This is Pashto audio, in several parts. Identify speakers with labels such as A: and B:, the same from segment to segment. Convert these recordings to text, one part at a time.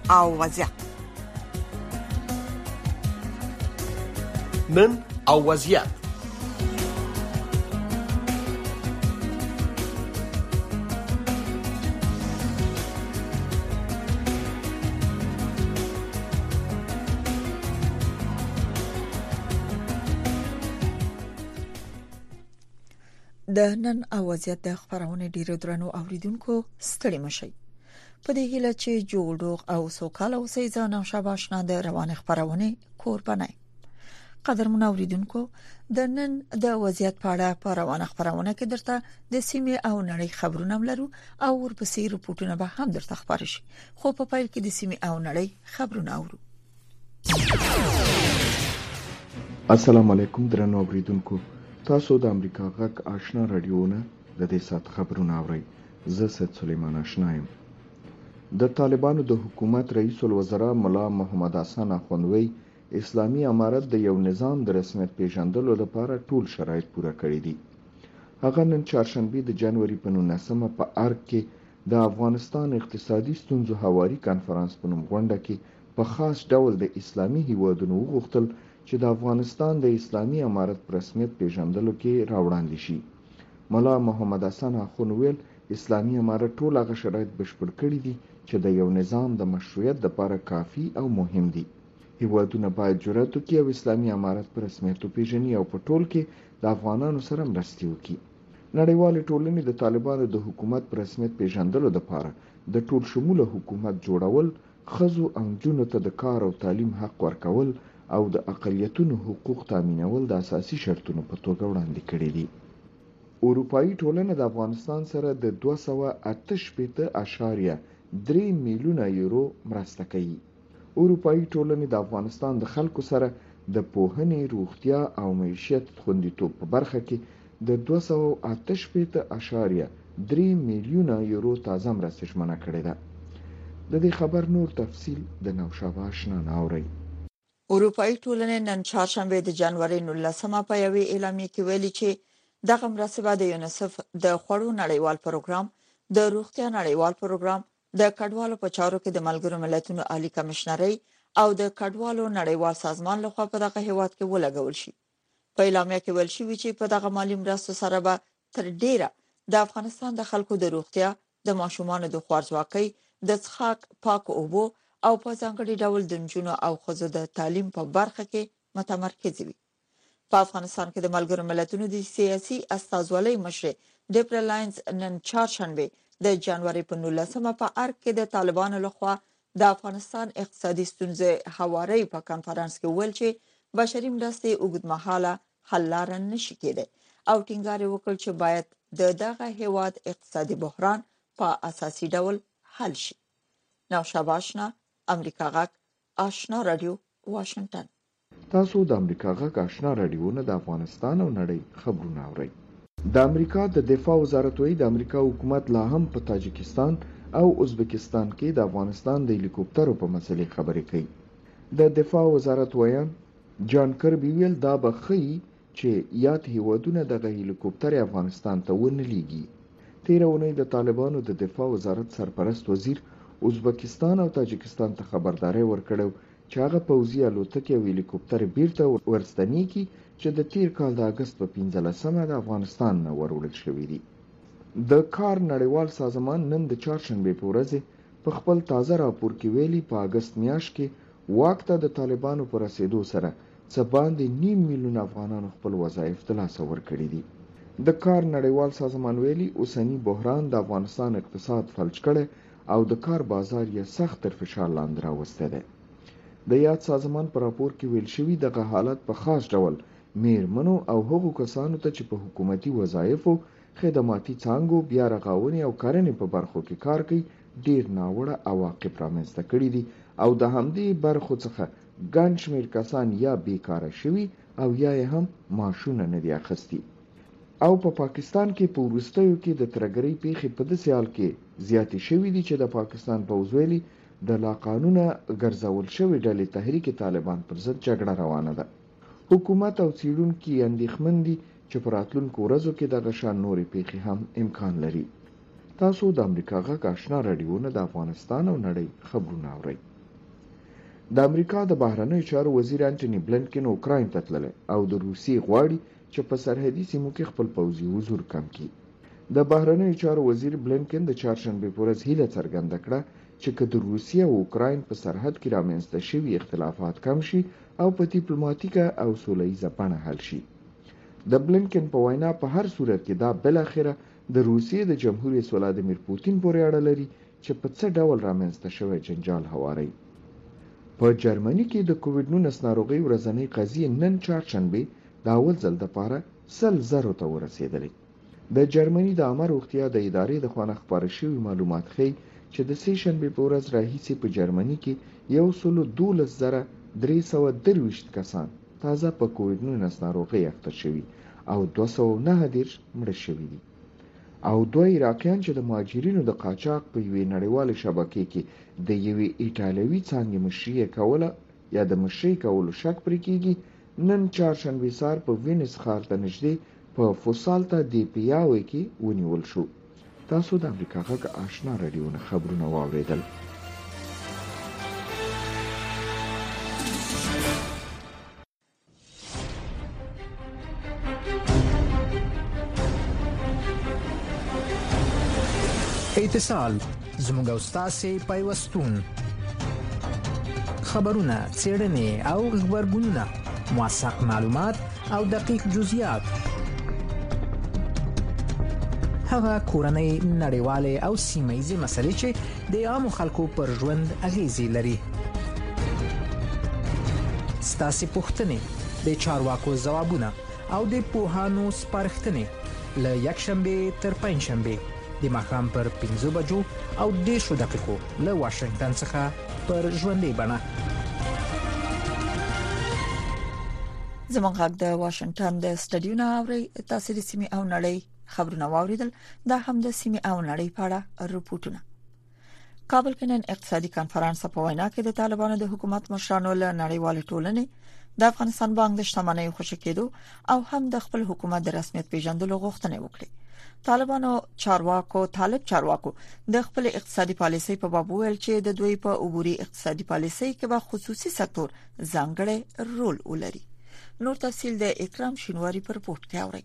A: او وضعیت.
B: نن او وضعیت.
A: د نن او وضعیت د خبرونه ډیرو درنو اوریدونکو ستړي مشي. په دې هیله چې جوړوغ او سوکاله اوسئ. ځان او شاباشنا د روان خبرونه قربانای. قدرمن اوریدونکو د نن د وضعیت په اړه په روان خبرونه کې درته د سیمه او نړۍ خبرونه ملرو او ورپسې رپورټونه به هم درته خبر شي. خو په پیل کې د سیمه او نړۍ خبرونه اورو.
C: السلام علیکم درنو اوریدونکو. تاسو د امریکا غږ آشنا رادیوونه د دې سات خبرونه اورئ. زه سید سلیمان آشنا یم. د طالبانو د حکومت رئیس الوزرا ملا محمد حسن اخوندوی اسلامي امارت د یو نظام د رسمیت پیژندلو لپاره ټول شرایط پوره کړی دي. هغه نن چهارشنبه د جنوري په 19 په ارګ کې د افغانستان اقتصادي ستونزو هواري کانفرنس په نوم غونډه کې په خاص ډول د اسلامي هیوادونو وغوښتل چې د افغانستان د اسلامي امارت پر رسمیت پیژندلو کې راوړاندې شي. ملا محمد حسن اخوندوی اسلامي امارت ټول هغه شرایط بشپړ کړي دي چې د یو نظام د مشروعیت لپاره کافي او مهم دي. هیوادونه باید جرأت وکړي او اسلامي امارت پر رسمیت وپیژني او په ټول کې د افغانانو سره مرسته وکړي. نړیوالې ټولنې د طالبانو د حکومت پر رسمیت پیژندلو لپاره د ټول شموله حکومت جوړول، ښځو او نجونو ته د کار او تعلیم حق ورکول او د اقلیتونو حقوق تامینول د اساسي شرطونو په توګه وړاندې کړي دي. اروپایي ټولنه د افغانستان سره د 288.3 میلیونه یورو مرسته کوي. اروپایي ټولنه د افغانستان د خلکو سره د پوهنې، روغتیا او معیشت خوندیتوب په برخه کې د 288.3 میلیونه یورو تازه مرسته ژمنه کړې ده. د دې خبر نور تفصیل د نوشابه آشنا ناوري.
A: اروپایي ټولنې نن چهارشنبه د جنوري 19 په یوې اعلامیه کې ویلي چې دغه مرسته به د یونیسف د خوړو نړیوال پروګرام، د روغتیا نړیوال پروګرام، د کډوالو په چارو کې د ملګرو ملتونو عالی کمشنري او د کډوالو نړیوال سازمان لخوا په دغه هیواد کې ولګول شي. په اعلامیه کې ویل شوی چې په دغه مالی مرستو سره به تر ډیره د افغانستان د خلکو د روغتیا، د ماشومانو د خوارځواکۍ، د څښاک پاک اوبو او په ځانګړي ډول د نجونو او ښځو د تعلیم په برخه کې متمرکز وي. په افغانستان کې د ملګرو ملتونو د سیاسي استازولۍ مشر ډیپرا لاینز نن چهارشنبه د جنوري په 19 په ارګ کې د طالبانو لخوا د افغانستان اقتصادي ستونزې هواري په کانفرنس کې ویل چې بشري مرستې اوږدمهاله حل لاره نشي کېدای او ټینګار وکړ چې باید دغه هیواد اقتصادي بحران په اساسي ډول حل شي. نوشابه آشنا، امریکا غږ آشنا رادیو، واشنگټن.
C: تاسو د امریکا غږ آشنا رادیوونه د افغانستان او نړۍ خبرونه اورئ. د امریکا د دفاع وزارت وایي د امریکا حکومت لا هم په تاجکستان او ازبکستان کې د افغانستان د هلیکوپټرو په مسلې خبرې کوي. د دفاع وزارت وایي جان کربي ویل دا به ښیي چې یاد هیوادونه دغه هلیکوپټر افغانستان ته ونه لیږي. تیر اونۍ د طالبانو د دفاع وزارت سرپرست وزیر ازبکستان او تاجکستان ته خبرداري ورکړه چې هغه پوځي الوتکې او هلیکوپټر بیرته ورستنی کی چې د تیر کال د اگست په 15مه د افغانستان نه وروړل شوې دي. د کار نړیوال سازمان نن د چهارشنبه په ورځ په خپل تازه راپور کې ویلي په اگست میاشت کې واک ته د طالبانو پر رسیدو سره څه باندې 9 میلیون افغانانو خپل وظایف ترلاسه ورکړي دي. د کار نړیوال سازمان ویلي اوسنی بحران د افغانستان اقتصاد فلج کړي او د کار بازار یې سخت تر فشار لاندې راوسته ده. د یاد سازمان په راپور کې ویل شوی دغه حالت په خاص ډول میرمنو او هغو کسانو ته چې په حکومتي وظایفو، خدماتي څانګو، بیا رغونې او کرنې په برخو کې کار کوي ډیر ناوړه عواقب رامنځته کړي دي او د همدې برخو څخه ګڼ شمېر کسان یا بیکاره شوي او یا هم معاشونه نه دي اخیستي. او په پاکستان کې په وروستیو کې د ترهګرۍ پیښې په داسې حال کې زیاتې شوې دي چې د پاکستان پوځ ویلي د لا قانونه ګرځول شوې ډلې تحریک طالبان پر ضد جګړه روانه ده. حکومت او څېړونکي اندېښمن دي چې په راتلونکو ورځو کې دغه شان نورې پیښې هم امکان لري. تاسو د امریکا غږ آشنا رادیوونه د افغانستان او نړۍ خبرونه اورئ. د امریکا د بهرنیو چارو وزیر انټونی بلنکن اوکراین ته تللی او د روسیې غواړي چې په سرحدي سیمو کې خپل پوځي حضور کم کړي. د بهرنیو چارو وزیر بلنکن د چهارشنبې په ورځ هیله څرګنده کړه چې که د روسیې او اوکراین په سرحد کې رامنځته شوي اختلافات کم شي او په ډیپلوماټیکه او سوله ییزه بڼه حل شي. د بلنکن په وینا په هر صورت کې دا بالاخره د روسیې د جمهور رئیس ولادیمیر پوتین پورې اړه لري چې په څه ډول رامنځته شوی جنجال هواروي. په جرمني کې د کووډ 19 ناروغۍ ورځنۍ قضیې نن چهارشنبې د اول ځل دپاره 100,000 ته ورسېدلې. د جرمني د عامه روغتیا د ادارې د خوا نه خپاره شوي معلومات ښیي چې د سې شنبې په ورځ راهیسې په جرمني کې 112,323 کسان تازه په کووډ 19 ناروغۍ اخته شوي او 209 مړه شوي دي. او دوه عراقیان چې د مهاجرینو د قاچاق په یوې نړیوالې شبکې کې د یوې ایټالوي څانګې مشري کوله یا د مشري کولو شک پرې کېږي، نن چهارشنبې سهار په وینس ښار ته نږدې په فوسالتا دی پیاوې کې ونیول شو. تاسو د امریکا غږ آشنا رادیو نه خبرونه واورېدل.
B: اتصال زموږ او ستاسو پیوستون خبرونه څېړنې او خبرګونونه موثق معلومات او دقیق جزئیات هغه کورنۍ نړیوالې او سیمه ییزې مسلې چې د عامو خلکو پر ژوند اغیزې لري. ستاسو پوښتنې د چارواکو ځوابونه او د پوهانو سپارښتنې له یکشنبه تر پنځشنبه د ماښام پر 5 بجو او 10 دقیقو له واشنگټن څخه پر ژوندۍ بڼه.
A: زموږ غږ د واشنگټن د سټډیو نه اوري. تاسو د سیمې او نړۍ خبرونه واوریدل. دا هم د سیمې او نړۍ په اړه رپورټونه. کابل کې نن اقتصادي کانفرنس په وینا کې د طالبانو د حکومت مشرانو له نړیوال ټولنې د افغانستان بانک د شتمنۍ خوشی کېدو او هم د خپل حکومت د رسمیت پیژندلو غوښتنه وکړه. طالب چارواکو د خپل اقتصادي پالیسۍ په باب ویل چې د دوی په عبوري اقتصادي پالیسۍ کې به خصوصي سکتور ځانګړی رول ولري. نور تفصیل د اکرام شینواری پر رپورت کې اوري.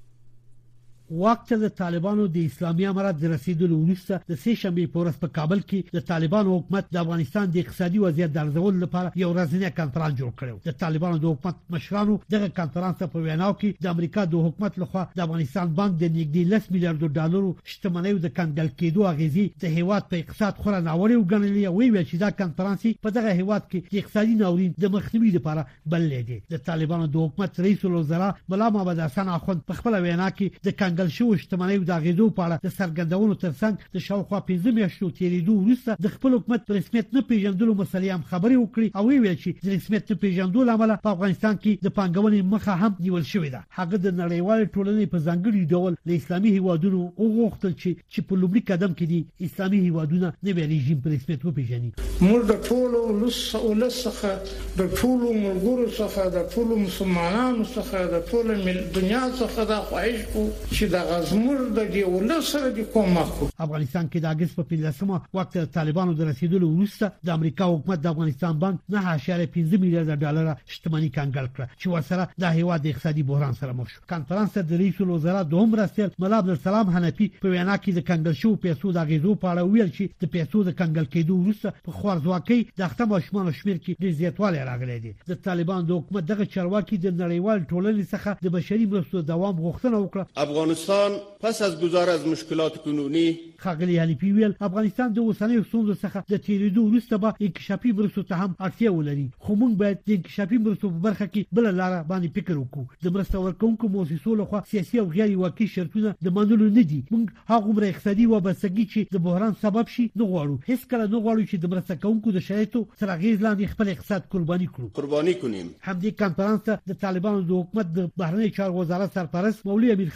D: وخت د طالبانو د اسلامي امارت د رسیدلو وروسته د سې شنبې په ورځ په کابل کې د طالبانو حکومت د افغانستان د اقتصادي وضعیت د ارزولو لپاره یو ورځنی کانفرنس جوړ کړو. د طالبانو د حکومت مشرانو دغه کانفرنس په ویناو کې د امریکا د حکومت لخوا د افغانستان بانک د نږدې 10 میلیارډ ډالرو شتمنۍ د کنګل کېدو اغیزې د هیواد په اقتصاد خورا ناوړه وګڼلې او ویل چې دا کانفرنس په دغه هیواد کې د اقتصادي ناورین د مخنیوي لپاره بلل دي. د طالبانو د حکومت رئیس الوزرا مولا محمد حسن اخوند په خپل وینا کې د کنګل شو شتمنۍ د غیزو په اړه د سرګردونو ترڅنګ د شاوخوا 15 میاشتو تیریدو وروسته د خپل حکومت پر رسمیت نه پیژندلو مسلې هم خبرې وکړي او ویل چې د رسمیت نه پیژندلو عمل په افغانستان کې د پانګونې مخه هم نیول شوې ده. هغه د نړیوال ټولنې په ځانګړي ډول د اسلامي هیوادونو وغوښتل چې په لومړي قدم کې دي اسلامي هیوادونه نوی رژیم په رسمیت وپیژني.
E: موږ د ټولو ولسخه د ټولو ملګرو څخه د ټولو مسلمانانو څخه د ټولو دنیا څخه د خواهش کو چې د غزمر د دی ولسره د کومه
D: افغانستان کې د اگست په 15مه وخت طالبانو د رسیدلو وروسته د امریکا حکومت د افغانستان بانک 9.5 میلیارډ ډالر شتمنۍ کنګل کړه چې ورسره د هیواد د اقتصادي بحران سره مخ شو. کانفرنس د رئیس الوزرا دوم رسول مولا عبدالسلام حنفي په وینا کې د کنګل شو پیسو د غیزو په اړه ویل چې د پیسو د کنګل کېدو وروسته په خوارځواکۍ د اختم ماشومان شمیر کې د زیاتوالی راغلی دی. د طالبانو د حکومت دغه چارواکي د نړیوال ټولنې څخه د بشري مرستو دوام غوښتنه وکړه.
F: افغانستان پس از گذر از مشکلات کنونی
D: خاغلی حنفي ویل افغانستان د اوسنیو ستونزو څخه د تیریدو وروسته به انکشافي مرستو ته هم اړتیا ولري، خو موږ باید د انکشافي مرستو په برخه کې بل لاره باندې فکر وکړو. د مرستو ورکوونکو مؤسسو لخوا سیاسي او غیر واقعي شرطونه د منلو نه دي. موږ هغه اقتصادي وابستګي چې د بحران سبب شي نه غواړو. هیڅ کله نه غواړو چې د مرستو کوونکو د شرایطو تر اغیز لاندې خپل اقتصاد قرباني کنیم. همدې کانفرنس ته د طالبانو د حکومت د بهرنی چارو وزارت سرپرست مولوی امیر خان متکی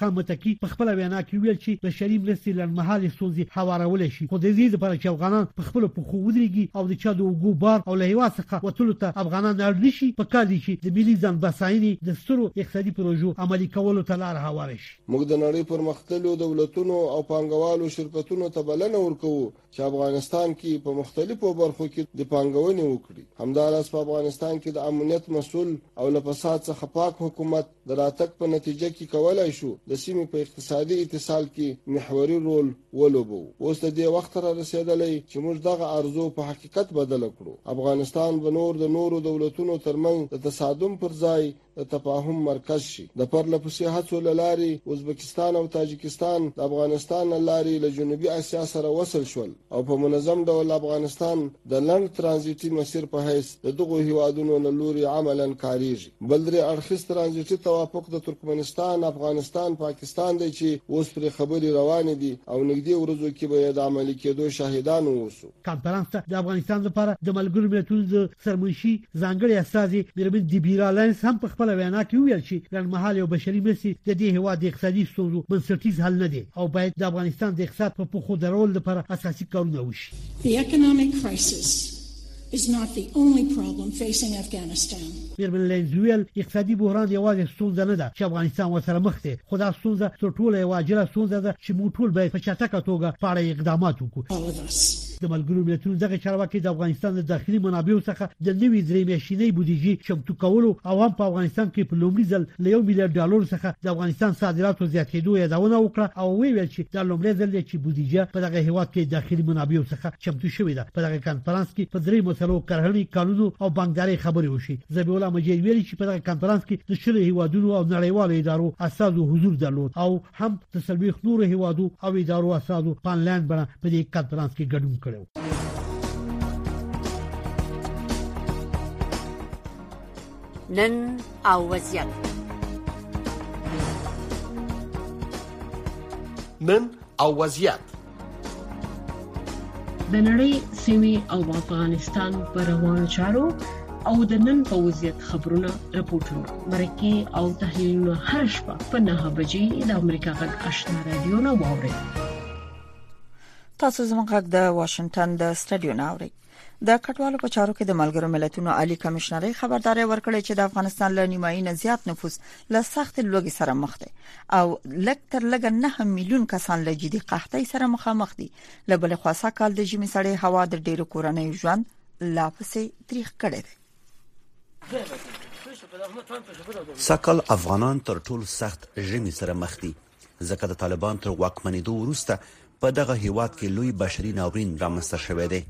D: ملکی په خپل وینا کې ویل چې بشري مرستې لنډمهالې ستونزې هوارول شي خو د دې لپاره چې افغانان په خپل پخو ودرېږي او د چا د اوګو بار او له هیواد څخه وتلو ته افغانان اړ نشي په کار دي چې د ملي ځان بساینې د سترو اقتصادي پروژو عملي کولو ته لار هواره شي.
F: موږ د نړۍ پرمختللو دولتونو او پانګوالو شرکتونو ته بلنه ورکوو چې افغانستان کې په مختلفو برخو کې د پانګونې وکړي. همداراز په افغانستان کې د امنیت مسؤل او له فساد څخه پاک حکومت د راتګ په نتیجه کې کولای شو د سیمې په اقتصادي اتصال کې محوري رول ولوبو. اوس د دې وخت را رسیدلی چې موږ دغه ارزو په حقیقت بدل کړو. افغانستان به نور د نورو دولتونو ترمنځ د تصادم پر ځای د تفاهم مرکز شي. د پرلپسې هڅو له لارې ازبکستان او تاجکستان د افغانستان له لارې له جنوبي اسیا سره وصل شول او په منظم ډول افغانستان د لنډ ترانزیتي مسیر په حیث د دغو هیوادونو له لوري عملاً کاریږي. بل درې اړخیز ترانزیتي توافق د ترکمنستان، افغانستان، پاکستان دی چې اوس پر خبري روانې دي او نږدې ورځو کې به د عملي کېدو شاهدان اوسو.
D: کانفرنس ته د افغانستان لپاره د ملګرو ملتونو د سرمنشي ځانګړي استازي میرمن دیبیرا لاینس هم په خپل وینا کې ویل چې لنډمهالې او بشري مرستې د دې هیواد د اقتصادي ستونزو بنسټیز حل نه دی او باید د افغانستان د اقتصاد په پخو درول لپاره اساسي کارونه وشي.
G: The economic crisis is not the only problem facing Afghanistan.
D: میرمن لاینس ویل اقتصادي بحران یوازې ستونزه نه ده چې افغانستان ورسره مخ دی خو دا ستونزه تر ټولو یوه عاجله ستونزه ده چې موږ ټول باید په چټکه توګه په اړه اقدامات وکړو. د ملګرو ملتونو دغه چارواکي د افغانستان د داخلي منابعو څخه د نوې درې میاشتنۍ بودیجې چمتو کولو او هم په افغانستان کې په لومړي ځل له $1 میلیارډ څخه د افغانستان صادراتو زیاتېدو یادونه وکړه او ویل چې دا لومړی ځل دی چې بودیجه په دغه هیواد کې داخلي منابعو څخه چمتو شوې ده. په دغه کانفرنس کې په درې مسلو کرهڼې، قانون او بانکداري خبرې وشي. ذبیح الله مجید ویلي چې په دغه کانفرنس کې د شلو هیوادونو او نړیوالو ادارو استازو حضور درلود او هم د 40 نورو هیوادو او ادارو استازو په انلاین بڼه په دې کانفرنس کې ګډون کړو.
H: نن او وضعیت.
I: نن او وضعیت.
J: د نړۍ سیمې او افغانستان پر روانو چارو او د نن په وضعیت خبرونه، راپورټونه، مرکې او تحلیلونه هر شپه په 9 بجې د امریکا غږ آشنا رادیو نه واورئ.
A: تاسو زموږ غږ د واشنگټن د سټډیو نه اورئ. د کډوالو په چارو کې د ملګرو ملتونو عالی کمشنري خبرداري ورکړې چې د افغانستان له نیمایي نه زیات نفوس له سخت لوږې سره مخ دي او لږ تر لږه 9 میلیون کسان له جدي قحطۍ سره مخامخ دي. له بل خوا سږ کال د ژمي سړې هوا د ډېرو کورنیو ژوند لا پسې تریخ کړی دی.
K: سږ افغانان تر ټولو سخت ژمي سره مخ دي ځکه د طالبان تر واکمنېدو وروسته په دغه هیواد کې لوی بشري ناورین رامنځته شوی دی.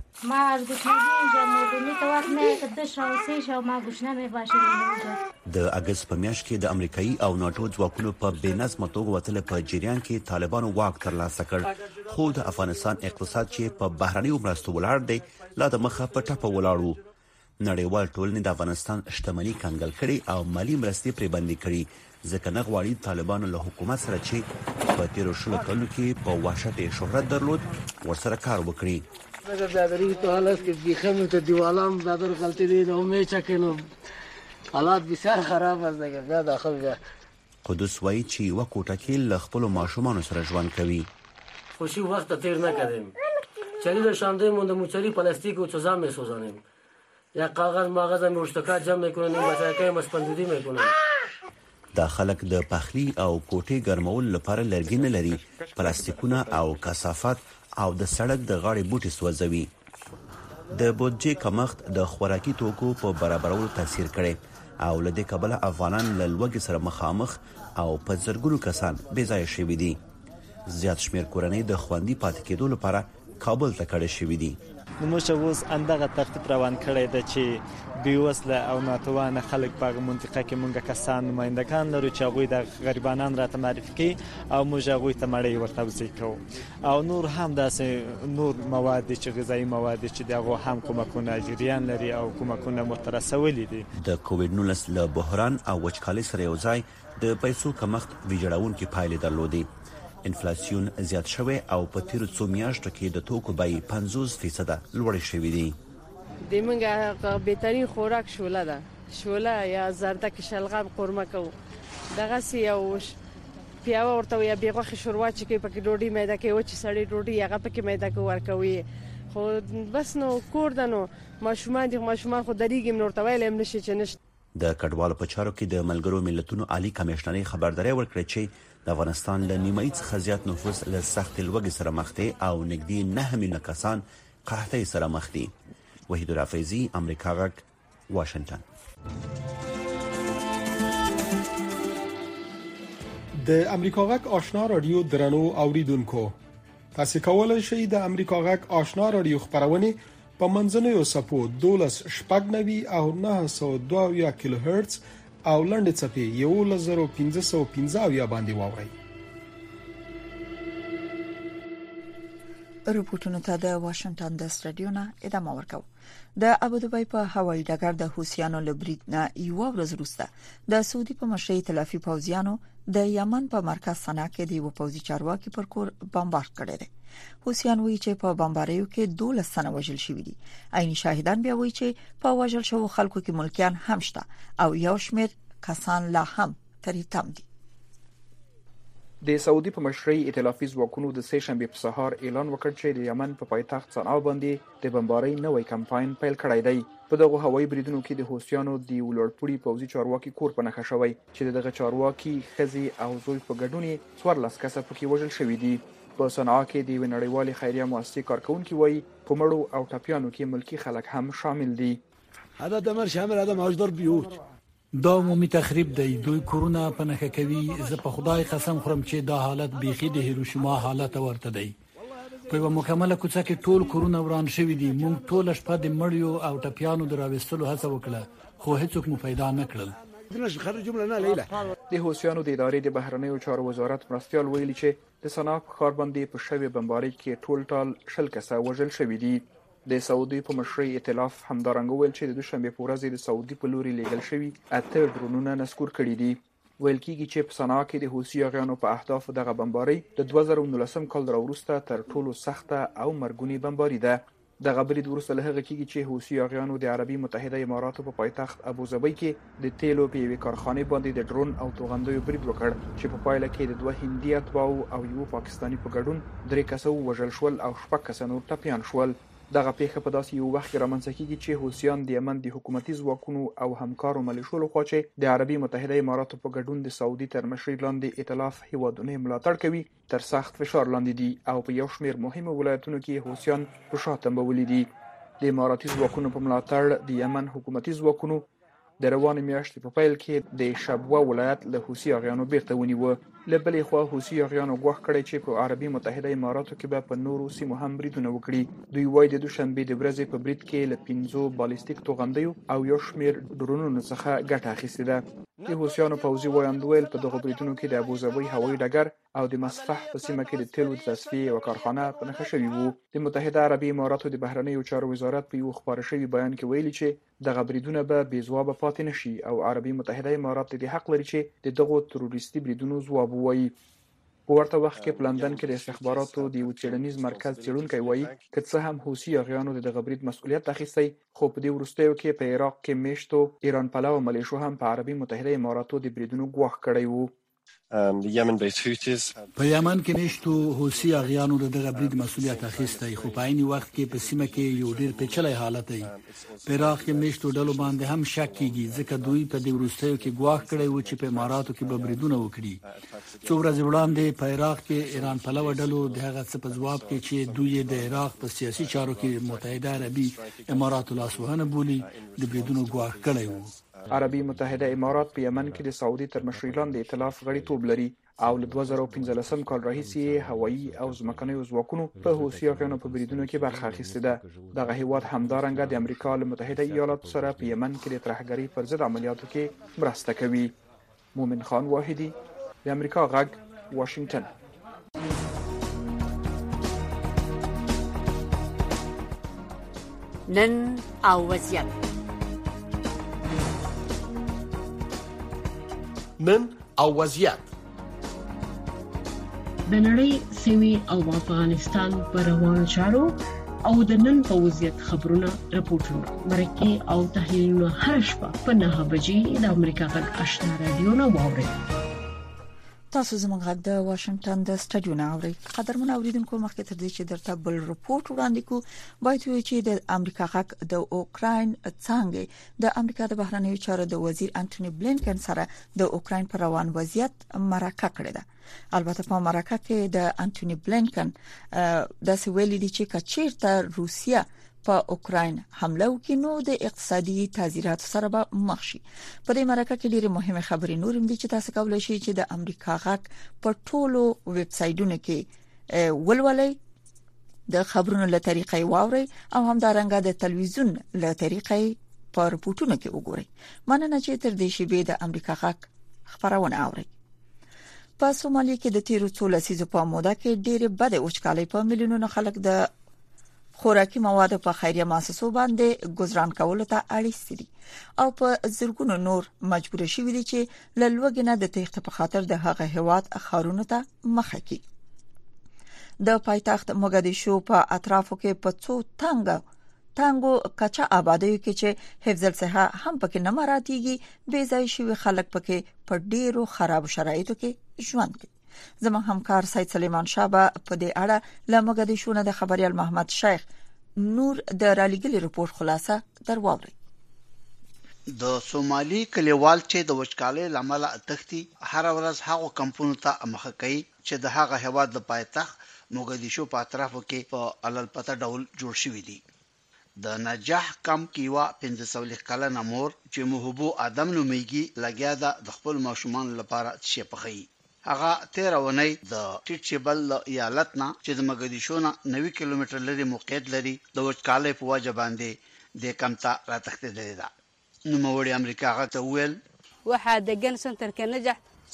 K: د اگست په میاشت کې د امریکایي او ناتو ځواکونو په بېنظمه توګه وتل په جریان کې طالبانو واک ترلاسه کړ خو د افغانستان اقتصاد چې په بهرنیو مرستو ولاړ دی لا د مخه په ټپه ولاړ و. نړیوال ټولنې د افغانستان شتمنۍ کنګل کړي او مالی مرستې پرې بندي کړي ځکه نه غواړي طالبانو له حکومت سره چې په تیرو شلو کلونو کې په وحشت شهرت درلود ورسره کار وکړي.
L: دادری تو حالت کې بیخم ته دیوالام دادر غلطی دي نو مې چکنو حالات بسیار خراب است بیا داخل.
K: قدوس وایي چې یو کوټه کې له خپل ماشومانو سره ژوند کوي.
L: خوشی وخت تیر نکردیم. چلی شامده مونده موچلی پلاستیک و چوزا میسوزانیم. یا کاغذ ماغذ مشتکات جمع میکنن بچاکای مسپندودی میکنن.
K: دا خلک د پخلی او کوټې ګرمول لپاره لرګي نه لري، پلاستیکونه او کثافات او د سړک د غاړې بوټي سوځوي. د بودجې کمښت د خوراکي توکو په برابرولو تاثیر کړي او له دې کبله افغانان له لوږې سره مخامخ او په زرګونو کسان بې ځایه شوي دي. زیات شمېر کورنۍ د خوندي پاتې کېدو لپاره کابل ته کډه شوي دي.
M: موږ اوس اندغه ترتیب روان کړی دی چې بیوسله او ناتوانه خلک په منطقه کې مونږه کسان نمایندگان لرو چې هغوی د غریبانان راته معرفي کوي او موږ هغوی ته مړۍ ورته توزیع کوو او نور هم داسې نور مواد چې غذایي مواد چې دغه هم کومکونه جریان لري او کومکونه مترسولي دي.
K: د کووډ 19 له بحران او وچکالۍ سره یو ځای د پیسو کمښت ویجاړونکي پایلې درلودې. انفلاسیون زیات شوی او په تیرو څو میاشتو کې د توکو بیې 50% لوړې شوې دي.
N: د منګه بهترین خوراک شوله ده، شوله یا زردک شلغم قورمه کو دغه سی او پیاوه ورته یا بیغوخه شوروا چې کې پکې ډوډۍ میده کې و چې سړی ډوډۍ هغه پکې میده کې ورکوي خو بس نو کور دنو ماشومان خو دریږي نورته ویلم نشي چې نشته.
K: د کډوالو په چارو کې د ملګرو ملتونو عالی کمشنري خبرداري ورکړه چې د افغانستان له نیمایي څخه زیات نفوس له سخت لوږې سره مخ دي او نږدې 9 میلیونه کسان قحطۍ سره مخ دي. وحید الرافیزی، امریکا غږ، واشنگټن.
I: د امریکا غږ آشنا رادیو درنو اوریدونکو، تاسو کولای شئ د امریکا غږ آشنا رادیو خبرونه په منځنوي سپو 12.9 او 902 کیلو هرتز او لنډ چپی 1515 باندې واورئ.
A: رپورټونو ته د واشنگټن د سټډیو نه ادامه ورکوم. د ابوظبي په هوایي ډګر د حوثیانو له برید نه یو ورځ وروسته د سعودي په مشرۍ تلافي پوځیانو د یمن په مرکز صنعا کې د یو پوځي چارواکي پر کور بمبار کړی دی. حوثیان وایي چې په بمباریو کې 12 تنه وژل شوي دي. عیني شاهدان بیا وایي چې په وژل شوو خلکو کې ملکیان هم شته او یو شمېر کسان لا هم ترې تم دي.
O: د سعودي په مشرۍ ائتلافي ځواکونو د سه شنبه په سهار اعلان وکړ چې د یمن په پایتخت صنعا باندې د بمبارۍ نوې کمپاین پیل کړی دی. په دغه هوایي بریدونو کې د حوثیانو د ولړپوړي پوځي چارواکي کور په نښه شوی چې دغه چارواکي خزي او زوی په ګډون 14 کسه پکې وژل شوي دي. په صنعا کې د نړیوالې خیریه مؤسسې کارکونکو وایي په مړو او ټپیانو کې ملکی خلک هم شامل دي.
P: هذا دمر شامل هذا مهاجر بيوت دا عمومي تخریب دی. دوی کورونه په نښه کوي. زه په خدای قسم خورم چې دا حالت بیخي د هیروشیما حالت ورته دی. په یو مکمله کوڅه کې ټول کورونه وران شوي دي. موږ ټول شپه د مړیو او ټپیانو دراوستلو هڅه وکړه خو هیڅوک مو پیدا نه کړل.
O: د حوثیانو د ادارې د بهرنیو چارو وزارت مرستیال ویلي چې د صنعا په ښار باندې په شوې بمبارۍ کې ټول ټال 10 کسه وژل شوي دي. د سعودي په مشرۍ ائتلاف همدارنګه ویل چې د دوشنبه په ورځ د سعودي په لوري لیږل شوي 8 ډرونونه نسکور کړي دي. ویل کېږي چې په صنعا کې د حوثي اغیانو په اهداف دغه بمبارۍ د 2019 کال راوروسته تر ټولو سخته او مرګونی بمبارۍ ده. دغه برید وروسته له هغه کېږي چې حوثي اغیانو د عربي متحده اماراتو په پایتخت ابوظبي کې د تیلو په یوې کارخانه باندې د ډرون او توغندیو برید وکړ چې په پایله کې د 2 هندي اتباعو او یو پاکستاني په ګډون 3 کسه وژل شول او 6 کسه نور ټپیان شول. دغه پیښه په داسې یو وخت کې رامنځته کیږي چې حوثیان د یمن د حکومتي ځواکونو او همکارو ملیشو لخوا چې د عربي متحده اماراتو په ګډون د سعودي تر مشرۍ لاندې ائتلاف هیوادونه ملاتړ کوي تر سخت فشار لاندې دي او په یو شمېر مهمو ولایتونو کې حوثیان په شا تمبولي دي. د اماراتي ځواکونو په ملاتړ د یمن حکومتي ځواکونو د روانې میاشتې په پیل کې د شبوه ولایت له حوثي اغیانو بیرته ونیوه. له بلې خوا حوثي اغیانو ګواښ کړی چې په عربي متحده اماراتو کې به په نورو سیمو هم بریدونه وکړي. دوی وایي د دوشنبه د ورځې په برید کې له 15 بالستیک توغندیو او یو شمېر ډرونونو څخه ګټه اخیستې ده. د حوثیانو پوځي وایاندویل په دغه بریدونو کې د ابوظبي هوایي ډګر او د مصفح په سیمه کې د تیلو د تصفیې یوه کارخانه په نښه شوي وو. د متحده عربي اماراتو د بهرنیو چارو وزارت په یو خپاره شوي بیان کې ویلي چې دغه بریدونه به بې ځوابه پاتې نشي او عربي متحده امارات د حق لري چې د دغو تروریستي بریدونو ځواب ووایي. په ورته وخت کې په لندن کې د استخباراتو د یو څېړنیز مرکز څېړونکی وایي که څه هم حوثي اغیانو د دغه برید مسؤلیت اخیستی خو په دې وروستیو کې په عراق کې میشتو ایران پلوه ملیشو هم په عربي متحده اماراتو د بریدونو ګواښ کړی وو.
P: په یمن کې میشتو حوثي اغیانو دغه برید مسؤلیت اخیستی خو په عین وخت کې په سیمه کې یو ډیر پیچلی حالت دی. په عراق کې میشتو ډلو باندې هم شک کیږي ځکه دوی په دې وروستیو کې ګواښ کړی و چې په اماراتو کې به بریدونه وکړي. څو ورځې وړاندې په عراق کې ایران پلوه ډلو د هغه څه په ځواب کې چې دوی د عراق په سیاسي چارو کې متحده عربي امارات لاسوهنه بولي د بریدونو ګواښ کړی و.
O: عربي متحده امارات په یمن کې د سعودي تر مشرۍ لاندې ائتلاف غړیتوب لري او له 2015 کال راهیسې هوایي او ځمکنیو ځواکونو په حوثي اغیانو په بریدونو کې برخه اخیستې ده. دغه هیواد همدارنګه د امریکا له متحده ایالاتو سره په یمن کې د ترهګرۍ پر ضد عملیاتو کې مرسته کوي. مومن خان واحدي، د امریکا غږ، واشنگټن.
H: نن او وضعیت.
I: نن او وضعیت.
J: د نړۍ سیمې او افغانستان پر روانو چارو او د نن په وضعیت خبرونه راپورټونه مرکه او تحلیلونه هر شپه په 9 بجې د امریکا غږ آشنا رادیو نه واوري.
A: تاسو زموږ غږ د واشنگټن د سټډیو نه اورئ. قدرمن اوریدونکو مخکې تر دې چې درته بل رپورټ وړاندې کوو، باید وایو چې د امریکا غږ د اوکراین څنګه د امریکا د بهرنیو چارو د وزیر انټونی بلینکن سره د اوکراین پر روان وضعیت مرکه کړې ده. البته په مرکه کې د انټونی بلینکن د سویلي دي چې کچیرته روسیا په اوکراین حمله وکړي نو د اقتصادي تعزیرات سره به مخ شي. په دې مرکه کې ډېرې مهمه خبرې نورم دي چې تاسو کولای شئ چې د امریکا غږ په ټولو ویب سایټونو کې ولولئ، د خبرونو له طریقې واورئ او همدارنګه د تلویزیون له طریقې په رپورټونو کې وګورئ. مننه چې تر دې شیبې د امریکا غږ خبرونه اورئ. په سومالیا کې د تیرو 13 لسیزو په موده کې ډېرې بده وچکالۍ په میلیونونو خلک د خوراکي مواد په خیریه مؤسسو باندې گزاران کولو ته اړیستي دي او په زرګونو نور مجبور شوي دي چې له لوږې نه د تېښتې په خاطر د هغه هیواد ښارونو ته مخه کړي. د پایتخت موګدیشو په اطرافو کې په څو تانګو کچا آبادیو کې چې حفظ الصحه هم پکې نه مراتيږي، بې ځای شوي خلک پکې په ډیرو خراب شرایطو کې ژوند کوي. زموږ همکار سید سلیمان شابه په دې اړه له موګدیشو نه د خبريال محمد شیخ نور د رالیګلي رپورت خلاصه درواوري.
Q: د سومالي کلیوال چې د وچکالۍ لامل تختی هر ورځ هغه کمپونو ته مخه کوي چې د هغه هواد د پایتخت موګدیشو په اطرافو کې په علل پته ډول جوړ شوی دی. د نجاح کم کیوا 15 کلنه مور چې محبوب ادم نومیږي لګیا ده د خپل ماشومان لپاره شي پخې. هغه 13 ونې د ټیټشبل ایالت نه چې د مګدیشو نه 90 کیلومتر لري موقعیت لري د وچکالۍ په وجه باندې د کمتا راتښتېدلې ده. نو موړي امریکا هغه ته ویل
R: waxaa degan sentarka najax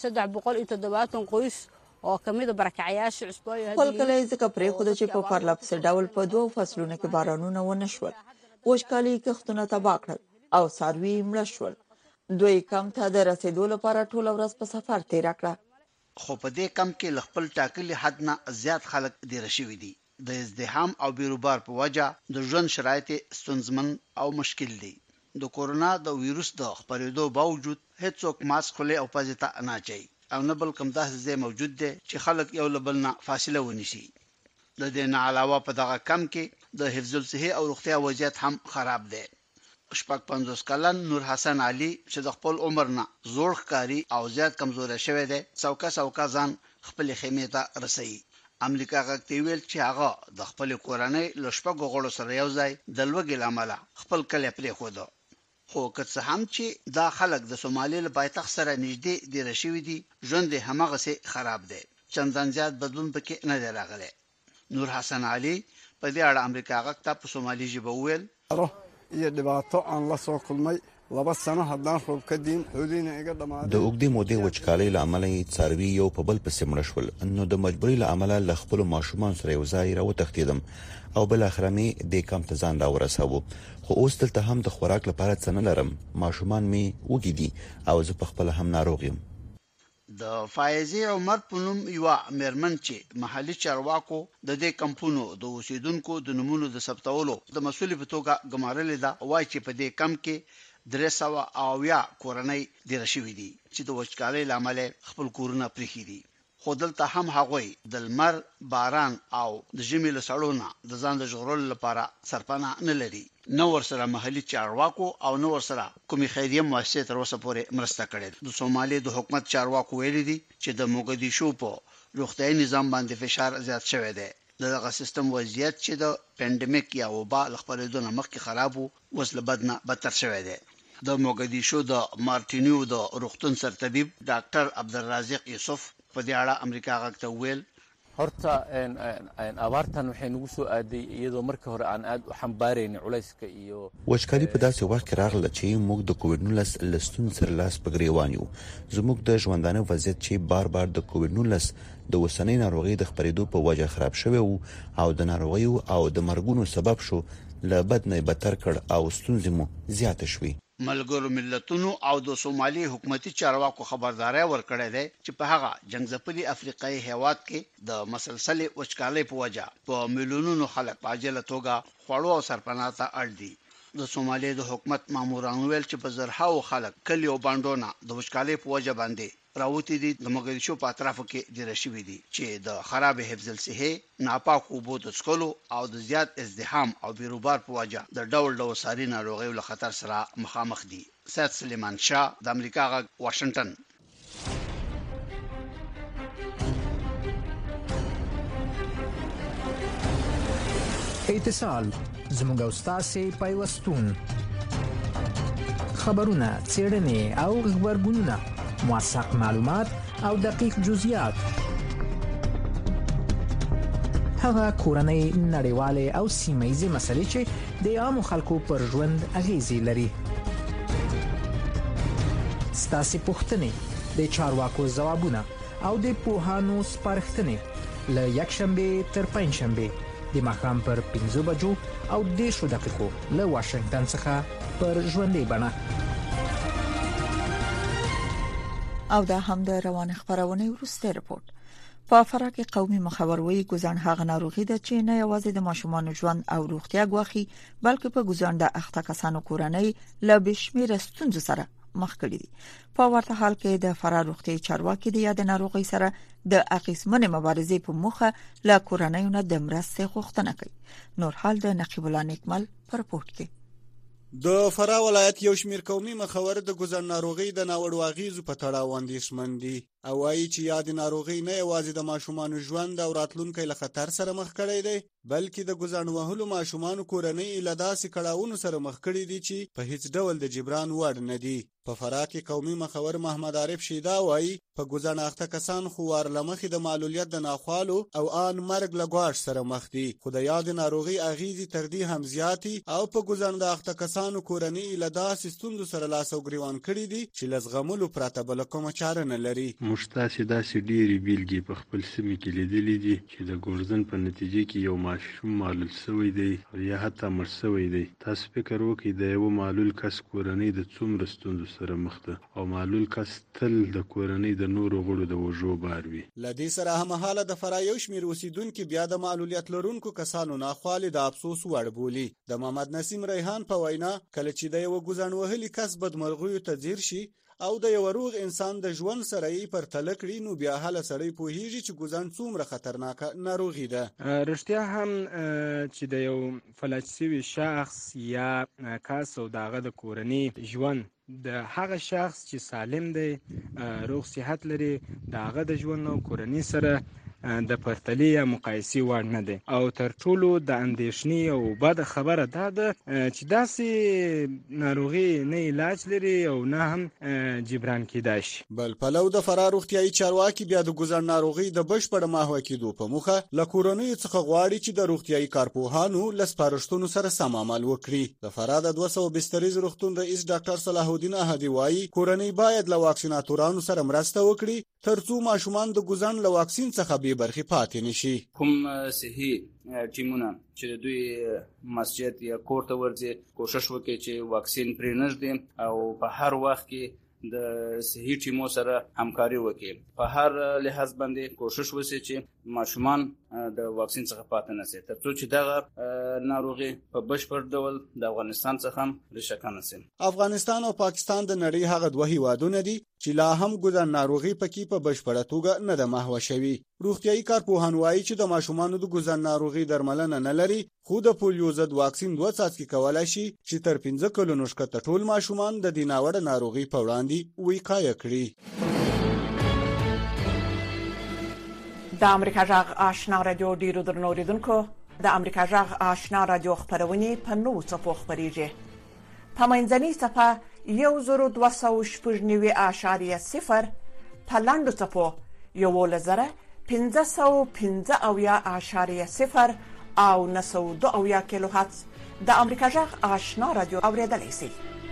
R: 370 qoys oo kamid ah barakacyaasha cusbooyo
A: خلکله ځکه پرې خو د چې په پرلپس ډول په دوه فصلونو کې بارانونه ونه شول، وچکالي کښتونه تباه کړل او څاروي مړه شول. دوی کم ته د رسیدو لپاره ټول ورځ په سفر تیر کړ.
Q: خو په دې کم کې خپل ټاکلي حد نه زیات خلک ډیر شوي دي. د ازدحام او بیروبار په وجه د ژوند شرایط ستونزمن او مشکل دي. د کورونا د وایروس د خپرېدو باوجود هیڅوک ماسک خولې او پزې ته نه اچي او نه بل کوم داسې ځای موجود دی چې خلک یو له بل نه فاصله ونیسي. د دې نه علاوه په دغه کم کې د حفظ الصحه او روغتیا وضعیت هم خراب دی. شپږ 50 کلن نور حسن علي چې د خپل عمر نه زوړ ښکاری او زیات کمزوري شوی دی، څوکا ځان خپل خیمه ته رسي. امریکا غږ ویل چې هغه د خپل کورنۍ له شپږو غړو سره یو ځای د لوږې لامل خپل کلی پرې خود. خو که څه هم چې دا خلک د سومالي له پایتخت سره نږدې دي رشوي دي، ژوند همغه سي خراب دی. چندان زیات بدلون پکې نه دی راغلی. نور حسن علي په دې اړه امریکا غږ ته په سومالي ژبه وویل
S: iyo dhibaato aan la soo kulmay 2 sano haddaan roob ka diin xoolihiina iga dhamaaday.
K: د اوږدې مودې وچکالۍ له امله څاروي یو په بل پسې مړه شول، نو د مجبورۍ له امله له خپلو ماشومان سره یو ځای راوتښتېدم او بل اخره مې د کم ته ځان راورساوه. خو اوس دلته هم د خوراک لپاره څه نه لرم، ماشومان مې وږي دي او زه په خپل هم ناروغ یم.
Q: د فایزي عمر پونم یو مرمن چې محلي چارواکو د دې کمپونو د اوسیدونکو د نمونو د ثبتولو د مسؤل په توګه ګمارلې ده، وایي چې په دې کم کې 300 کورنۍ د رشوي دي چې د وچکالۍ لامل خپل کورونه پرېخي دي. خو دلته هم هغوی د لمر، باران او د ژمي له سړونه د ځان د ژغورلو لپاره سرپناه نه لري. نو ورسره محلي چارواکو او نو ورسره کومي خیریه مؤسسې تر اوسه پورې مرسته کړې. د سومالي د حکومت چارواکو ویلي دي چې د موګدیشو په روغتیايي نظام باندې فشار زیات شوی دی. دغه سیستم وضعیت چې د پاندیمیک یا وبا خپرېدو نه مخکې خراب وو، اوس له بد نه بدتر شوی دی. د موګدیشو د مارټینیو د روغتون سرطبيب ډاکټر عبدالرازق یوسف په دې اړه امریکا غږ ته ویل
T: horta abaartan waxay nagu soo aaday iyadoo markii hore aan aad u xambaarayna culayska iyo
K: وچکالي په داسې وخت کې راغله چې موږ د کووډ-19 لستون سره لاس په ګریوان یو. زموږ د ژوندانه وضعیت چې بار د کووډ-19 د وسنۍ ناروغي د خپرېدو په وجه خراب شوی او د ناروغي او د مرګونو سبب شو، له بد نه بدتر کړ او ستونزې مو زیات شوې.
Q: ملګرو ملتونو او د سومالي حکومتي چارواکو خبرداري ورکړې ده چې په هغه جنگځپلي افریقایي هیواد کې د مسلسل وچکالۍ په وجه په میلیونونو خلک په عاجله توګه خوړو او سرپناه ته اړ دي. د سومالي د حکومت مامورانو ویل چې په زرهاو خلک کلی او باندونه د وشکالۍ په وجه باندې راوتی دي د مګدیشو په اطرافو کې ډیر شوي دي چې د خراب حفظ الصحه ناپاک اوبو د څښلو او د زیات ازدحام او بیروبار په وجه د ډول ډول ساري ناروغیو له خطر سره مخامخ دي. سید سلیمان شاه د امریکا غږ واشنگټن.
B: اتصال زموږ او ستاسو پیوستون خبرونه څېړنې او خبرګونونه موثق معلومات او دقیق جزئیات هغه کورنۍ نړیواله او سیمه‌یزه مسلې چې د عامو خلکو پر ژوند اغیزې لري. ستاسو پوښتنې د چارواکو ځوابونه او د پوهانو سپارښتنې له یکشنبه تر پنځشنبه د ماښام پر 5 بجو او 10 دقیقو له واشنگټن څخه پر ژوندۍ بڼه.
A: او دا هم د روان خبرونه ورسته رپورت. په فراه کې قومي مخابروي ګزن هغه ناروغي ده چې نه یوازې د ماشومان ژوند او روغتیا ګواخي بلکې په ګزن د اخته کسانو کورنۍ له بشمیر ستونزو سره مخ کړي دي. په ورته حال کې د فراه روغتي چارواکي د یاد ناروغي سره د اقیسمن مبارزې په مخه له کورنۍ نه د مرستې غوښتنه کوي. نور حال د نقیب الله نکمل پر رپورت کې.
U: د فراه ولایت یو شمیر قومي مخاور د ګزن ناروغي د ناوړو اغیزو په تړاو اندېښمن دي او وايي چې یاد ناروغي نه یوازې د ماشومان ژوند او راتلونکي له خطر سره مخ کړي دي بلکې د ګزن وهلو ماشومان کورنۍ له داسې کړهونو سره مخ کړي دي چې په هیڅ ډول د جبران وړ نه دي. په فراه کې قومي مخاور محمد عارف شیدا وايي په ګزن اخته کسان خو وار لمخې د معلولیت د ناخوالو او ان مرګ لګواش سره مخ دي. خو د یاد ناروغي اغیزې تر دې هم زیاتی او په ګزن د اخته کسانو کورنۍ له داسې ستوندو سره لاس او ګریوان کړي دي چې لزغملو پراته بل کومه چاره نه لري.
V: مشتاسي داسې ډېری بیلګې په خپل سیمه کې لیدلې دي چې د ګورزن په نتیجه کې یو ماشوم معلول شوی دی او یا حتی مړ شوی دی. تاسو فکر وکړئ د یو معلول کس کورنۍ د څومره ستوندو سره مخ ده او معلول کس تل د کورنۍ د نورو غړو د وژو بار وي.
U: لدې سره هم حاله د فراه یو شمیر اوسیدونکو بیا د معلولیت لرونکو کسانو ناخوالي د افسوس وړ بولي. د محمد نسیم ریحان په وینا کله چې د یو ګزن وهلي کس بدمرغیو ته ځیر شي او د یو روغ انسان د ژوند سره یې پر تلکړي نو بیا هله سړی پوهیږي چې ګزن څومره خطرناک ناروغي ده.
W: رښتیا هم چې د یو فلج شوي شخص یا کس او دغه د کورنۍ ژوند د هغه شخص چې سالم دی روغ صحت لري دغه د ژوند او کورنۍ سره د پرتلې یا مقایسې وړ نه دی او تر ټولو د اندېښنې او بد خبره دا ده چې داسې ناروغي نه علاج لري او نه هم جبران کېدای شي.
U: بل پلو د فراه روغتیايي چارواکي بیا د ګزن ناروغي د بشپړ ماهوه کېدو په موخه له کورنیو څخه غواړي چې د روغتیايي کارپوهانو له سپارښتنو سره سم عمل وکړي. د فراه د 200 بستریز روغتون رئیس ډاکټر صلاح الدین احدی وايي کورنۍ باید له واکسیناتورانو سره مرسته وکړي ترڅو ماشومان د ګزن له واکسین څخه به برخې پاتې نشي.
X: کوم صحي ټیمونه چې دوی مسجد یا کور ته ورځي کوشش وکړي چې واکسین پرې نږدې او په هر وخت کې د صحي ټیمو سره همکاري وکړي. په هر لحاظ باندې کوشش وشي چې ماشومان د واکسین څخه پاتې نشي ترڅو چې دغه ناروغي په بشپړ ډول د افغانستان څخه لشکه نشي.
U: افغانستان او پاکستان د نړۍ هغه دوه هیوادونه دي چې لا هم ګزن ناروغي پکې په بشپړه توګه نه ده محوه شوی. روغتیايي کارپوهان وايي چې د ماشومانو د ګزن ناروغي درملنه نه لري خو د پولیو ضد واکسین 2 څاڅکي کولای شي چې تر 15 کلونو ښکته ټول ماشومان د دې ناوړه ناروغي په وړاندې وقایه کړي.
Y: د امریکا جغ آشنا رادیو ډیرو درنو اوریدونکو د امریکا جغ آشنا رادیو خبرونه په نوو څپو خبريږي. په منځنۍ صفحه 1290.0 په لاندو صفحو 1515.0 او 902 کیلو هرتز د امریکا جغ آشنا رادیو اوریدلای شئ.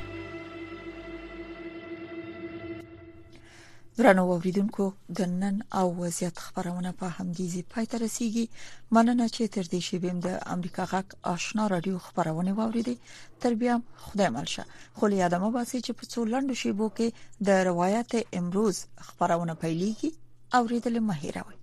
A: درنو اوریدونکو د نن او وضعیت خبرونه په همدې پای ته رسیدي. مننه چې تر دې شیبم د امریکا غږ آشنا رادیو خبرونه واوریدي. تر بیا خدای ملشه. خو یادمه باسي چې په څو لاندو شیبو کې د روایت امروز خبرونه پیلېږي. اوریدل مهیروي.